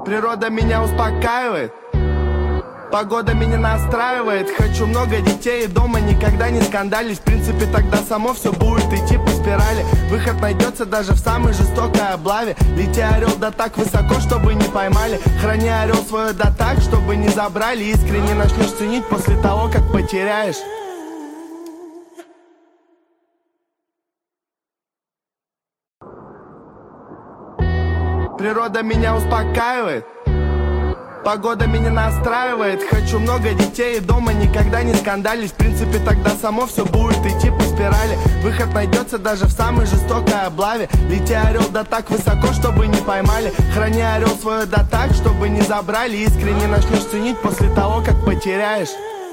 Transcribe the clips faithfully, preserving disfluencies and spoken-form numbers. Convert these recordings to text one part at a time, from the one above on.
Природа меня успокаивает, погода меня настраивает. Хочу много детей и дома никогда не скандалить. В принципе, тогда само все будет идти по спирали. Выход найдется даже в самой жестокой облаве. Лети, орел, да так высоко, чтобы не поймали. Храни, орел, свое да так, чтобы не забрали. Искренне начнешь ценить после того, как потеряешь. Природа меня успокаивает, погода меня настраивает. Хочу много детей и дома никогда не скандалить. В принципе, тогда само все будет идти по спирали. Выход найдется даже в самой жестокой облаве. Лети, орел, да так высоко, чтобы не поймали. Храни, орел, свое да так, чтобы не забрали. Искренне начнешь ценить после того, как потеряешь.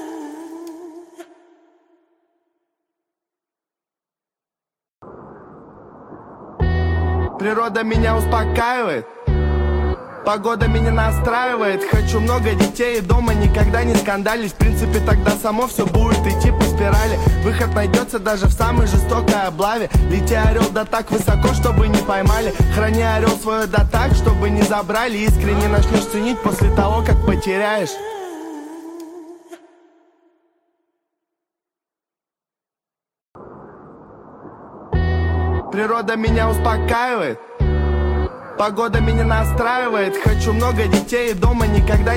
Природа меня успокаивает, погода меня настраивает. Хочу много детей и дома никогда не скандалить. В принципе, тогда само все будет идти по спирали. Выход найдется даже в самой жестокой облаве. Лети, орел, да так высоко, чтобы не поймали. Храни, орел, свое да так, чтобы не забрали. Искренне начнешь ценить после того, как потеряешь. Природа меня успокаивает, погода меня настраивает. Хочу много детей и дома никогда